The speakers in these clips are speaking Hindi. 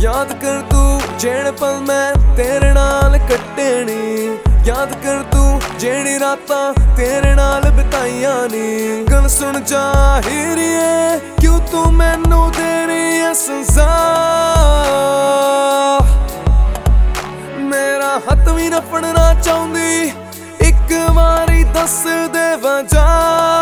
याद कर तू जेड़े पल मैं तेरे नाल कट्टे नी, याद कर तू जेड़ी रातां तेरे नाल बिताइयां नी। गल सुन जाहिरिए क्यों तू मैनू दे रही है सज़ा, मेरा हत्थ भी ना फड़ना चाहुंदी, एक बारी दस दे वजह।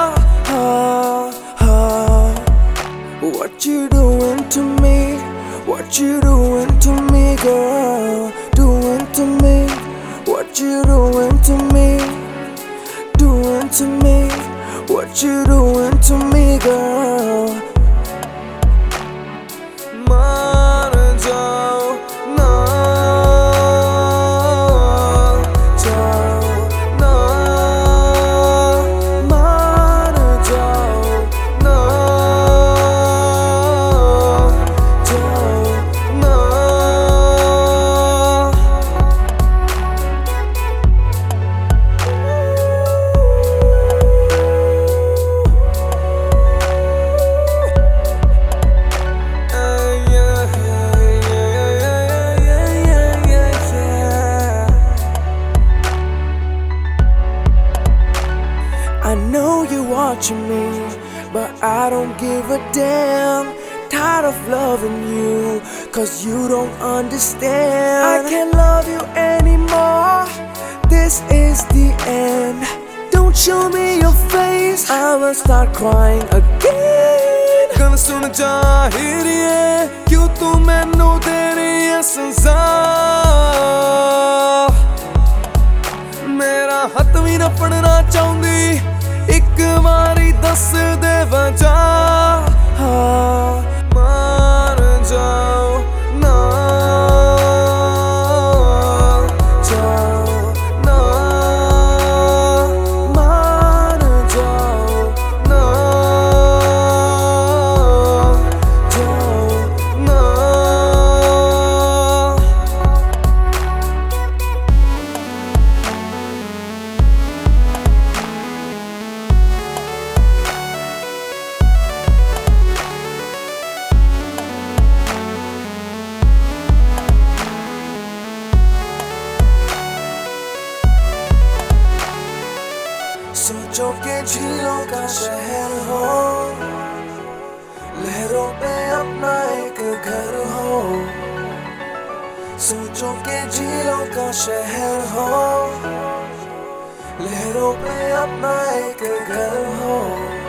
What you doing to me? What you doing to me, girl? Doing to me? What you doing to me? Doing to me? What you doing to me, girl? मान जाओ ना, जाओ ना, मान जाओ ना, जाओ ना। I know you're watching me, but I don't give a damn. Tired of loving you, cause you don't understand. I can't love you anymore, this is the end. Don't show me your face, I will start crying again. गल सुन जाहिरिए क्यों तू मैनू दे रही है सज़ा, मेरा हत्थ भी ना फड़ना चाहुंदी, एक बारी दस दे वजह। मान जाओ ना, जाओ ना, मान जाओ ना, जाओ ना। सोचो के झीलों का शहर हो, लहरों पे अपना एक घर हो। सोचो के झीलों का शहर हो, लहरों पे अपना एक घर हो।